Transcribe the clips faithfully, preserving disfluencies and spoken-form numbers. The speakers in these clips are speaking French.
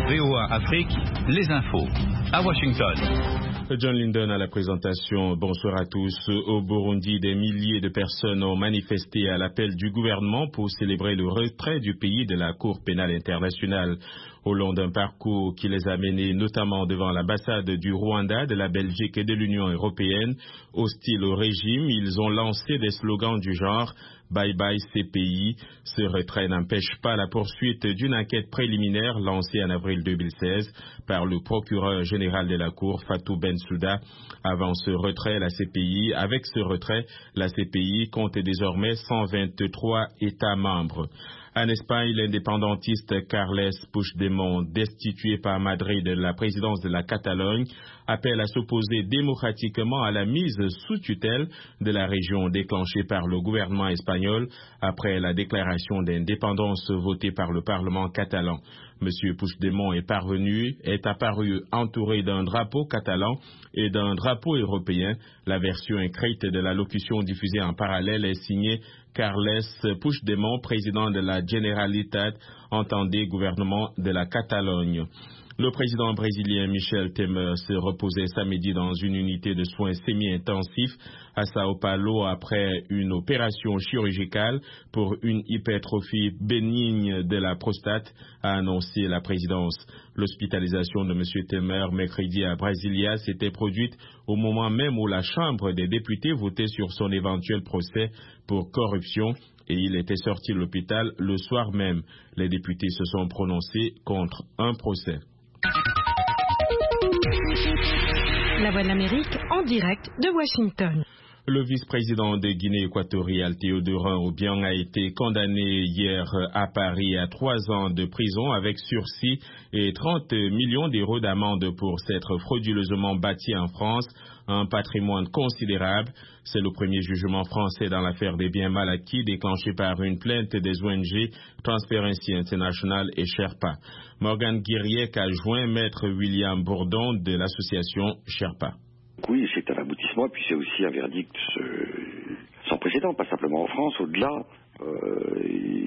V O A Afrique, les infos. À Washington. John Linden à la présentation. Bonsoir à tous. Au Burundi, des milliers de personnes ont manifesté à l'appel du gouvernement pour célébrer le retrait du pays de la Cour pénale internationale. Au long d'un parcours qui les a menés notamment devant l'ambassade du Rwanda, de la Belgique et de l'Union européenne, hostiles au régime, ils ont lancé des slogans du genre « Bye bye C P I ». Ce retrait n'empêche pas la poursuite d'une enquête préliminaire lancée en avril deux mille seize par le procureur général de la Cour, Fatou Bensouda. Avant ce retrait, la C P I, avec ce retrait, la C P I compte désormais cent vingt-trois États membres. En Espagne, l'indépendantiste Carles Puigdemont, destitué par Madrid de la présidence de la Catalogne, appelle à s'opposer démocratiquement à la mise sous tutelle de la région déclenchée par le gouvernement espagnol après la déclaration d'indépendance votée par le Parlement catalan. Monsieur Puigdemont est parvenu, est apparu entouré d'un drapeau catalan et d'un drapeau européen. La version écrite de l'allocution diffusée en parallèle est signée Carles Puigdemont, président de la Generalitat, entendez gouvernement de la Catalogne. Le président brésilien Michel Temer se reposait samedi dans une unité de soins semi-intensifs à Sao Paulo après une opération chirurgicale pour une hypertrophie bénigne de la prostate, a annoncé la présidence. L'hospitalisation de M. Temer mercredi à Brasilia s'était produite au moment même où la Chambre des députés votait sur son éventuel procès pour corruption et il était sorti de l'hôpital le soir même. Les députés se sont prononcés contre un procès. La Voix de l'Amérique en direct de Washington. Le vice-président de Guinée équatoriale, Théodorin Obiang, a été condamné hier à Paris à trois ans de prison avec sursis et trente millions d'euros d'amende pour s'être frauduleusement bâti en France un patrimoine considérable. C'est le premier jugement français dans l'affaire des biens mal acquis déclenché par une plainte des O N G Transparency International et Sherpa. Morgan Guiriec a joint maître William Bourdon de l'association Sherpa. Oui, c'est un aboutissement, puis c'est aussi un verdict euh, sans précédent, pas simplement en France, au-delà. Euh,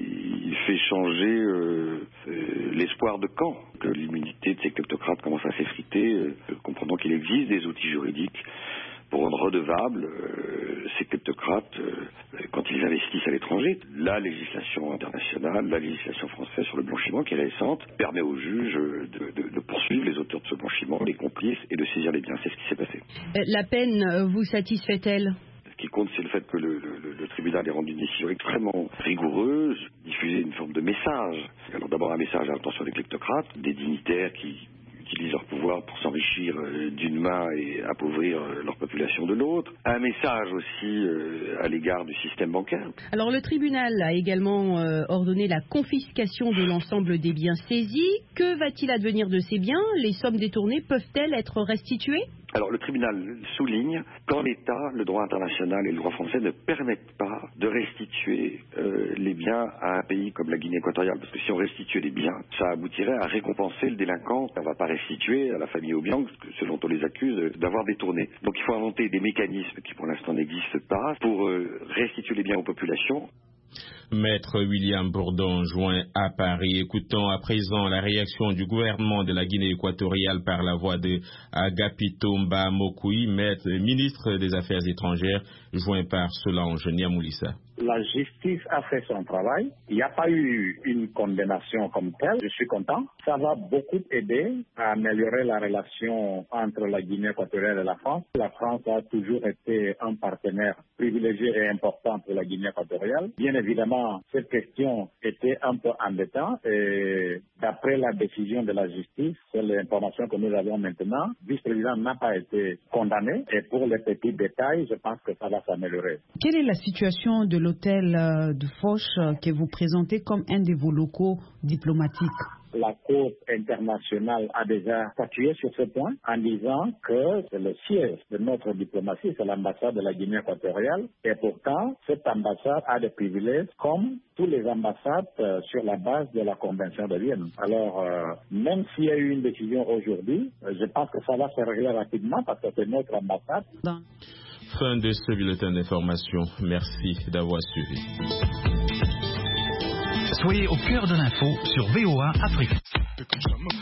il fait changer euh, euh, l'espoir de camp, que l'immunité de ces kleptocrates commence à s'effriter, euh, comprenant qu'il existe des outils juridiques pour rendre redevables euh, ces kleptocrates euh, quand ils investissent à l'étranger. La législation internationale, la législation française sur le blanchiment, qui est récente, permet aux juges de, de, de poursuivre les auteurs de ce blanchiment, les complices, et de saisir les biens. C'est ce qui s'est passé. La peine vous satisfait-elle ? Ce qui compte, c'est le fait que le, le, le tribunal ait rendu une décision extrêmement rigoureuse, diffuser une forme de message. Alors d'abord un message à l'intention des kleptocrates, des dignitaires qui utilisent leur pouvoir pour s'enrichir d'une main et appauvrir leur population de l'autre. Un message aussi à l'égard du système bancaire. Alors le tribunal a également euh, ordonné la confiscation de l'ensemble des biens saisis. Que va-t-il advenir de ces biens ? Les sommes détournées peuvent-elles être restituées ? Alors le tribunal souligne qu'en l'état, le droit international et le droit français ne permettent pas de restituer euh, les biens à un pays comme la Guinée équatoriale. Parce que si on restituait les biens, ça aboutirait à récompenser le délinquant. On ne va pas restituer à la famille Obiang, ce dont on les accuse d'avoir détourné. Donc il faut inventer des mécanismes qui pour l'instant n'existent pas pour euh, restituer les biens aux populations. Maître William Bourdon joint à Paris. Écoutons à présent la réaction du gouvernement de la Guinée équatoriale par la voix de Agapito Mba Mokoui, maître ministre des Affaires étrangères, joint par Solange Niamoulissa. La justice a fait son travail. Il n'y a pas eu une condamnation comme telle. Je suis content. Ça va beaucoup aider à améliorer la relation entre la Guinée équatoriale et la France. La France a toujours été un partenaire privilégié et important pour la Guinée équatoriale. Bien évidemment, cette question était un peu embêtante et d'après la décision de la justice, c'est l'information que nous avons maintenant, le vice-président n'a pas été condamné et pour les petits détails, je pense que ça va s'améliorer. Quelle est la situation de l'hôtel de Foch que vous présentez comme un de vos locaux diplomatiques? La Cour internationale a déjà statué sur ce point en disant que c'est le siège de notre diplomatie, c'est l'ambassade de la Guinée équatoriale. Et pourtant, cette ambassade a des privilèges comme toutes les ambassades euh, sur la base de la Convention de Vienne. Alors, euh, même s'il y a eu une décision aujourd'hui, euh, je pense que ça va se régler rapidement parce que c'est notre ambassade. Non. Fin de ce bulletin d'information. Merci d'avoir suivi. Soyez au cœur de l'info sur V O A Afrique.